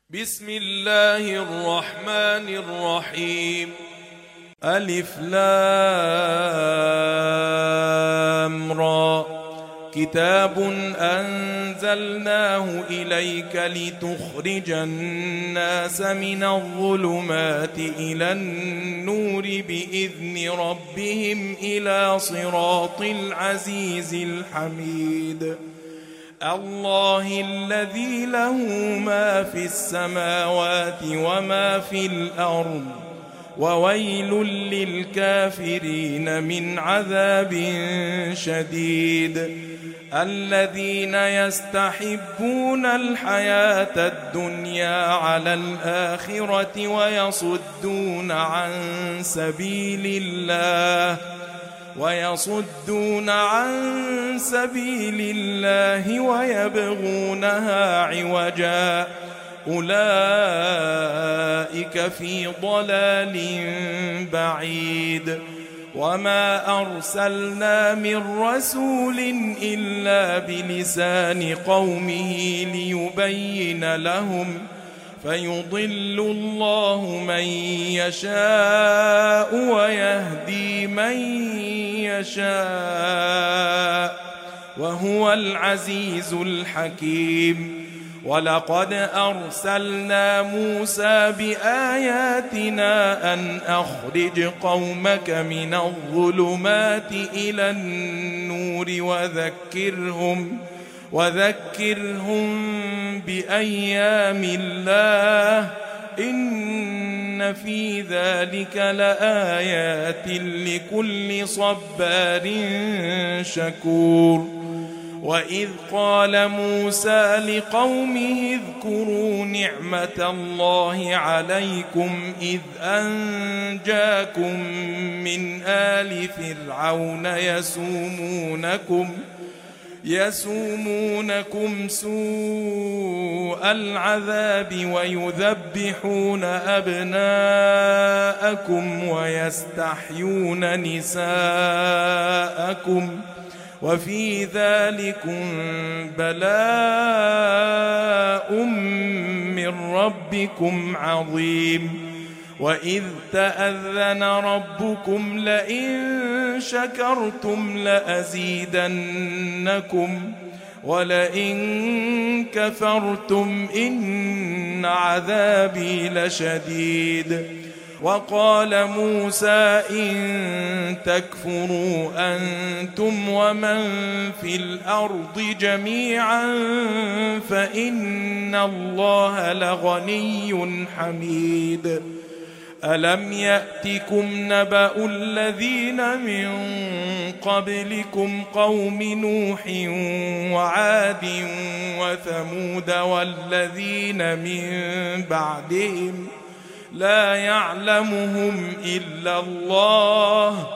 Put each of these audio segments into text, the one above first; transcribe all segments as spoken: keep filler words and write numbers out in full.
بسم الله الرحمن الرحيم. ألف لام را. كتاب أنزلناه إليك لتخرج الناس من الظلمات إلى النور بإذن ربهم إلى صراط العزيز الحميد. الله الذي له ما في السماوات وما في الأرض وويل للكافرين من عذاب شديد. الذين يستحبون الحياة الدنيا على الآخرة ويصدون عن سبيل الله ويصدون عن سبيل الله ويبغونها عوجا أولئك في ضلال بعيد. وما أرسلنا من رسول إلا بلسان قومه ليبين لهم فيضل الله من يشاء ويهدي من يشاء وهو العزيز الحكيم. ولقد أرسلنا موسى بآياتنا أن أخرج قومك من الظلمات إلى النور وذكرهم وذكرهم بأيام الله إن في ذلك لآيات لكل صبار شكور. وإذ قال موسى لقومه اذكروا نعمة الله عليكم إذ أنجاكم من آل فرعون يسومونكم يسومونكم سوء العذاب ويذبحون أبناءكم ويستحيون نساءكم وفي ذلكم بلاء من ربكم عظيم. وإذ تأذن ربكم لئن شكرتم لأزيدنكم ولئن كفرتم إن عذابي لشديد. وقال موسى إن تكفروا أنتم ومن في الأرض جميعا فإن الله لغني حميد. ألم يأتكم نبأ الذين من قبلكم قوم نوح وعاد وثمود والذين من بعدهم لا يعلمهم إلا الله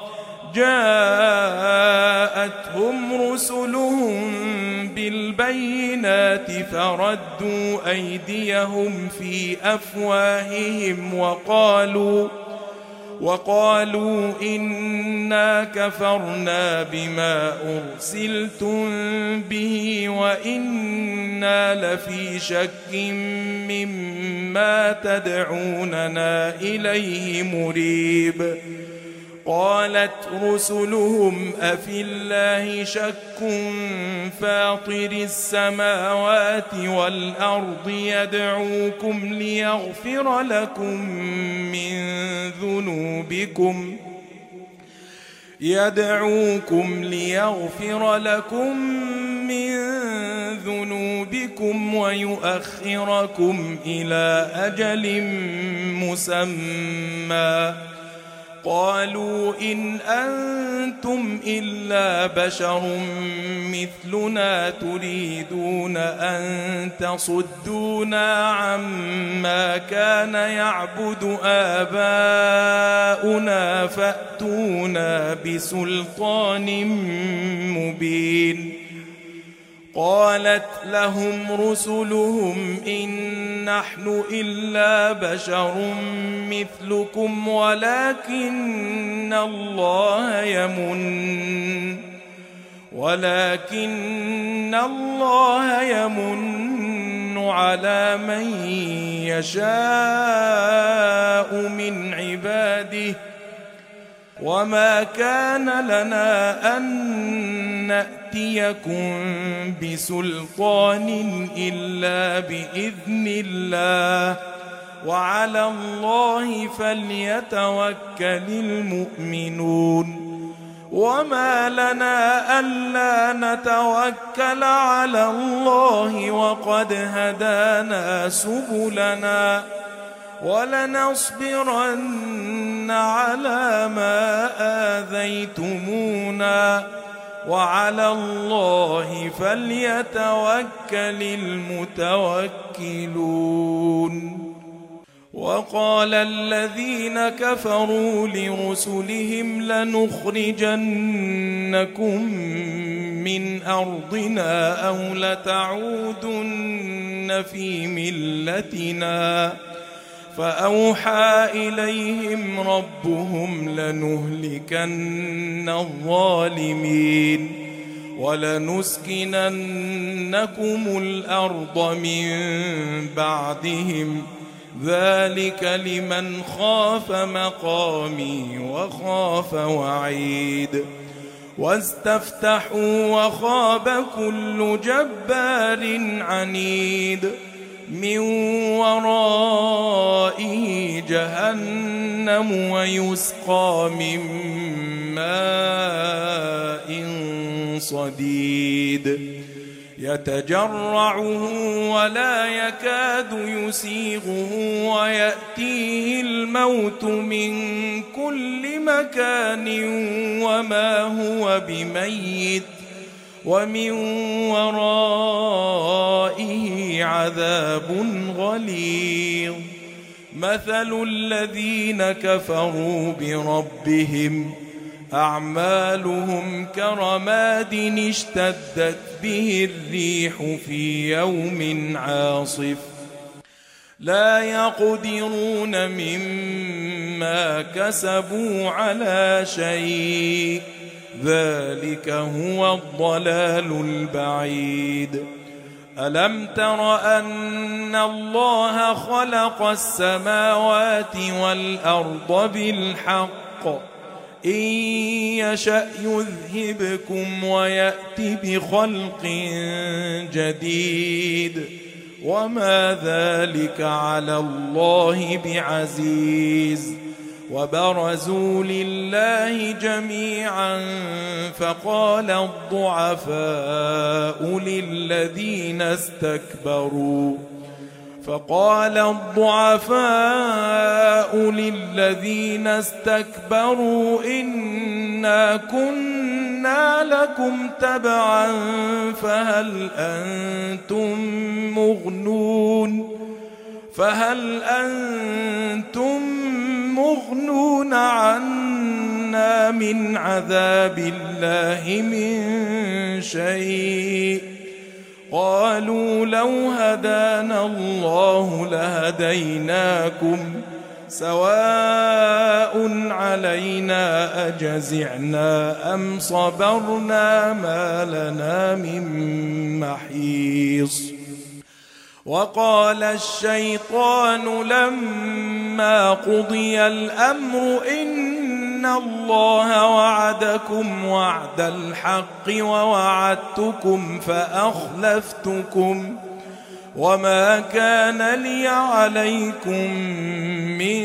جاءتهم رسلهم بالبينات فردوا أيديهم في أفواههم وقالوا وقالوا إنا كفرنا بما أرسلتم به وإنا لفي شك مما تدعوننا إليه مريب. قالت رسلهم أفي الله شك فاطر السماوات والأرض يدعوكم ليغفر لكم من ذنوبكم يدعوكم ليغفر لكم من ذنوبكم ويؤخركم إلى أجل مسمى. قالوا إن أنتم إلا بشر مثلنا تريدون أن تصدونا عما كان يعبد آباؤنا فأتونا بسلطان مبين. قالت لهم رسلهم إن نحن إلا بشر مثلكم ولكن الله يمن ولكن الله يمن على من يشاء من عباده وما كان لنا أن نأتيكم بسلطان إلا بإذن الله وعلى الله فليتوكل المؤمنون وما لنا ألا نتوكل على الله وقد هدانا سبلنا ولنصبرن على ما آذيتمونا وعلى الله فليتوكل المتوكلون. وقال الذين كفروا لرسلهم لنخرجنكم من أرضنا أو لتعودن في ملتنا فأوحى إليهم ربهم لنهلكن الظالمين ولنسكننكم الأرض من بعدهم ذلك لمن خاف مقامي وخاف وعيد. واستفتحوا وخاب كل جبار عنيد من ورائه جهنم ويسقى من ماء صديد يتجرعه ولا يكاد يسيغه ويأتيه الموت من كل مكان وما هو بميت ومن ورائه عذاب غليظ. مثل الذين كفروا بربهم أعمالهم كرماد اشتدت به الريح في يوم عاصف لا يقدرون مما كسبوا على شيء ذلك هو الضلال البعيد. ألم تر أن الله خلق السماوات والأرض بالحق إن يشأ يذهبكم ويأت بخلق جديد وما ذلك على الله بعزيز. وبرزوا لله جميعا فقال الضعفاء للذين استكبروا فقال الضعفاء للذين استكبروا إنا كنا لكم تبعا فهل أنتم مغنون فهل أنتم مغنون عنا من عذاب الله من شيء قالوا لو هدانا الله لهديناكم سواء علينا أجزعنا أم صبرنا ما لنا من محيص. وقال الشيطان لما قضي الأمر إن الله وعدكم وعد الحق ووعدتكم فأخلفتكم وما كان لي عليكم من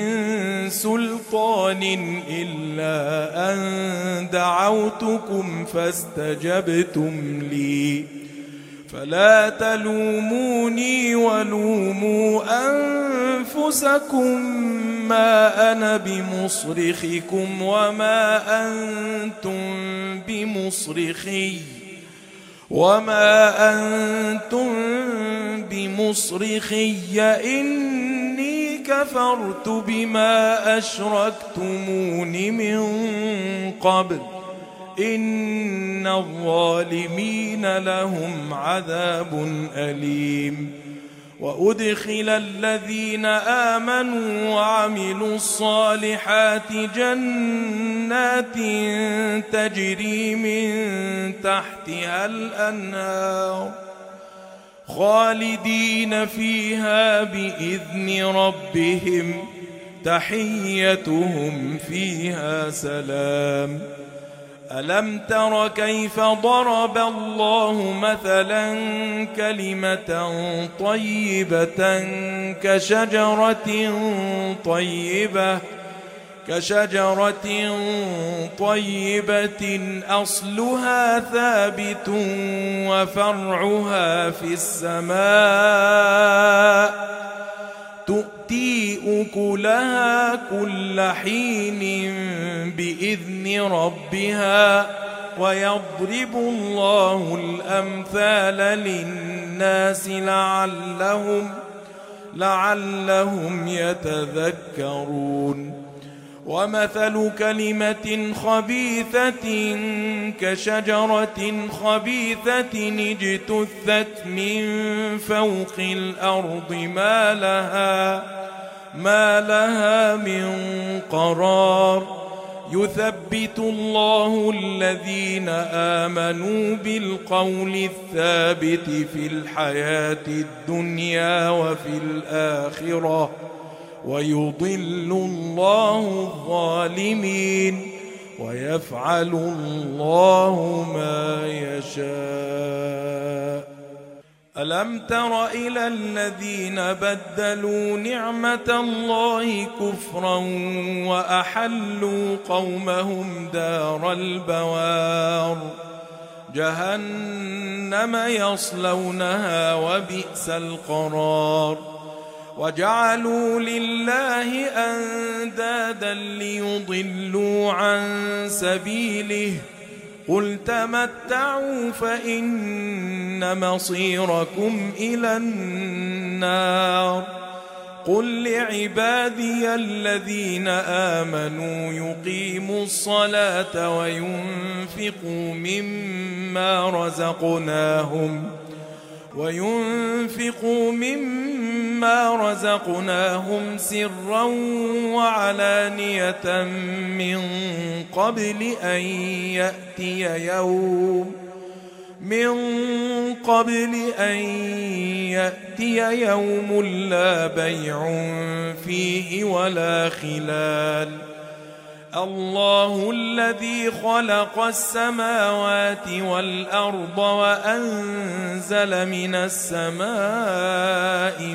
سلطان إلا أن دعوتكم فاستجبتم لي فلا تلوموني ولوموا أنفسكم ما أنا بمصرخكم وما أنتم بمصرخي وما أنتم بمصرخي إني كفرت بما أشركتمون من قبل إن الظالمين لهم عذاب أليم. وأدخل الذين آمنوا وعملوا الصالحات جنات تجري من تحتها الأنهار خالدين فيها بإذن ربهم تحيتهم فيها سلام. ألم تر كيف ضرب الله مثلا كلمة طيبة كشجرة طيبة كشجرة طيبة أصلها ثابت وفرعها في السماء تؤتي أكلها كل حين بإذن ربها ويضرب الله الأمثال للناس لعلهم لعلهم يتذكرون. ومثل كلمة خبيثة كشجرة خبيثة اجتثت من فوق الأرض ما لها ما لها من قرار. يثبت الله الذين آمنوا بالقول الثابت في الحياة الدنيا وفي الآخرة ويضل الله الظالمين ويفعل الله ما يشاء. ألم تر إلى الذين بدلوا نعمة الله كفرا وأحلوا قومهم دار البوار جهنم يصلونها وبئس القرار. وجعلوا لله أندادا ليضلوا عن سبيله قل تمتعوا فإن مصيركم إلى النار. قل لعبادي الذين آمنوا يقيموا الصلاة وينفقوا مما رزقناهم وينفقوا مما رزقناهم سرا وعلانية من قبل أن يأتي يوم من قبل أن يأتي يوم لا بيع فيه ولا خلال. الله الذي خلق السماوات والأرض وأنزل من السماء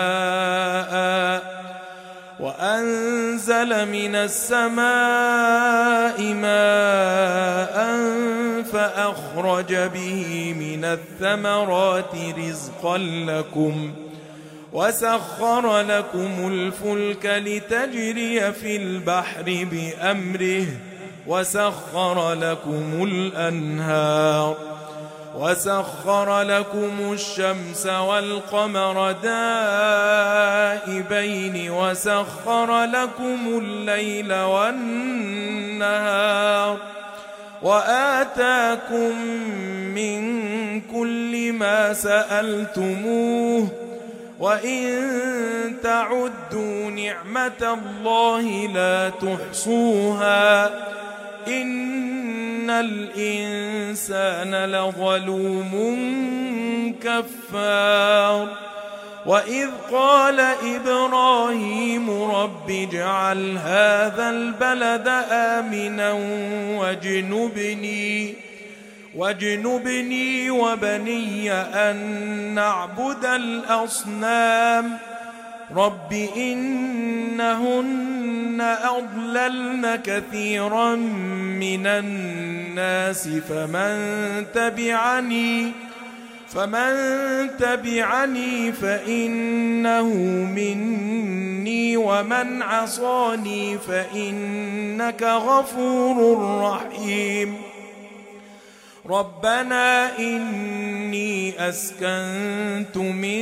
ماء وأنزل من السماء ماء فأخرج به من الثمرات رزقا لكم وسخر لكم الفلك لتجري في البحر بأمره وسخر لكم الأنهار وسخر لكم الشمس والقمر دائبين وسخر لكم الليل والنهار وآتاكم من كل ما سألتموه وإن تعدوا نعمة الله لا تحصوها إن الإنسان لظلوم كفار. وإذ قال إبراهيم رب اجعل هذا البلد آمنا واجنبني واجنبني وبني أن نعبد الأصنام رب إنهن أضللن كثيرا من الناس فمن تبعني فمن تبعني فإنه مني ومن عصاني فإنك غفور رحيم. ربنا إني أسكنت من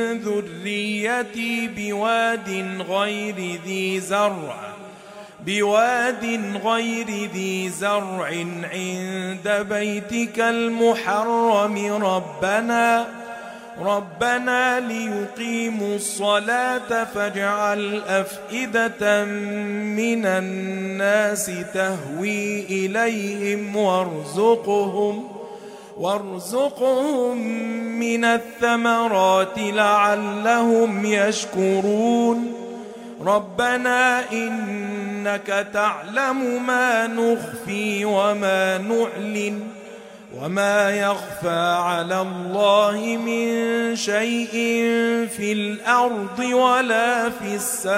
ذريتي بواد غير ذي زرع بواد غير ذي زرع عند بيتك المحرم ربنا ربنا ليقيموا الصلاة فاجعل أفئدة من الناس تهوي إليهم وارزقهم وارزقهم من الثمرات لعلهم يشكرون ربنا إنك تعلم ما نخفي وما نعلن وما يخفى على الله من شيء في الأرض ولا في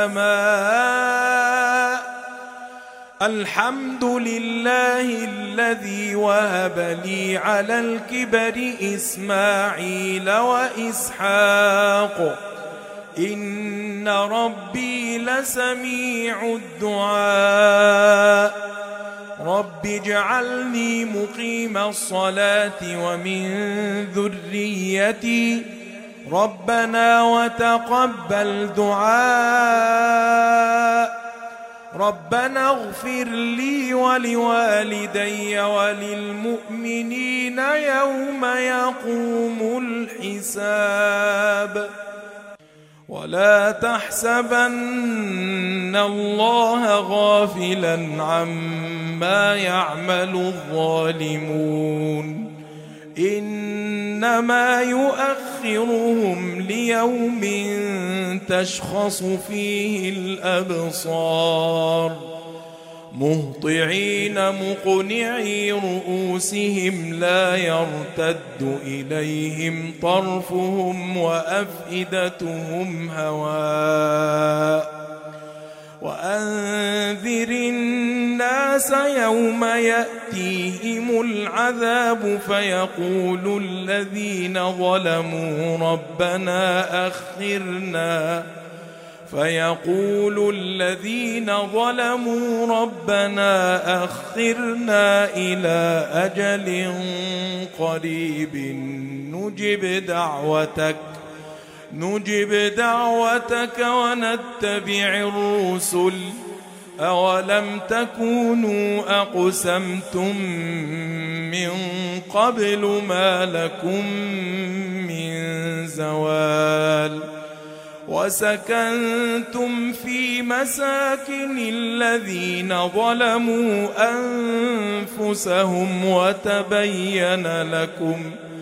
السماء الحمد لله الذي وهب لي على الكبر إسماعيل وإسحاق إن ربي لسميع الدعاء رب اجعلني مقيم الصلاة ومن ذريتي ربنا وتقبل دعاء ربنا اغفر لي ولوالدي وللمؤمنين يوم يقوم الحساب ولا تحسبن الله غافلا عما يعمل الظالمون إنما يؤخرهم ليوم تشخص فيه الأبصار مهطعين مقنعي رؤوسهم لا يرتد إليهم طرفهم وأفئدتهم هواء وأنذر الناس يوم يأتيهم العذاب فيقول الذين ظلموا ربنا أخرنا فيقول الذين ظلموا ربنا أخرنا إلى أجل قريب نجب دعوتك نجب دعوتك ونتبع الرسل أولم تكونوا أقسمتم من قبل ما لكم من زوال وسكنتم في مساكن الذين ظلموا أنفسهم وتبين لكم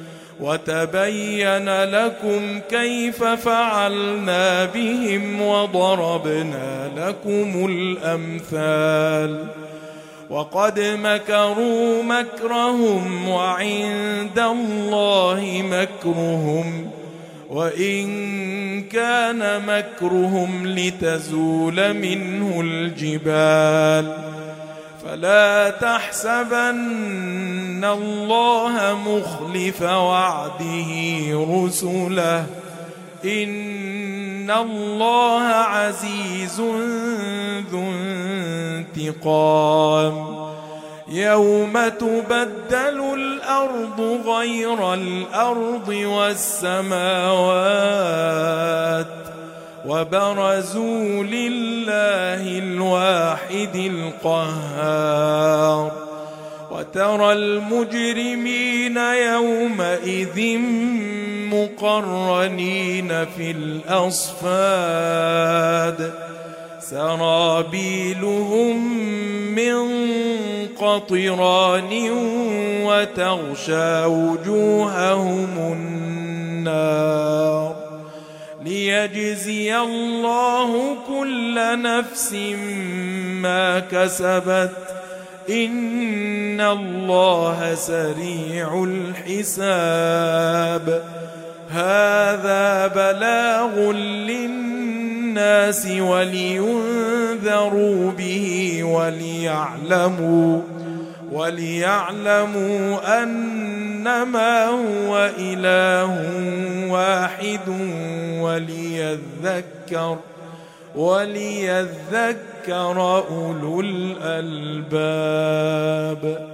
وتبين لكم كيف فعلنا بهم وضربنا لكم الأمثال وقد مكروا مكرهم وعند الله مكرهم وإن كان مكرهم لتزول منه الجبال فلا تحسبن الله مخلف وعده رسله إن الله عزيز ذو انتقام يوم تبدل الأرض غير الأرض والسماوات وبرزوا لله الواحد القهار وترى المجرمين يومئذ مقرنين في الأصفاد سرابيلهم من قطران وتغشى وجوههم النار ليجزي الله كل نفس ما كسبت إن الله سريع الحساب هذا بلاغ للناس ولينذروا به وليعلموا وليعلموا أنما هو إله واحد وليذكر وليذكر أولو الألباب.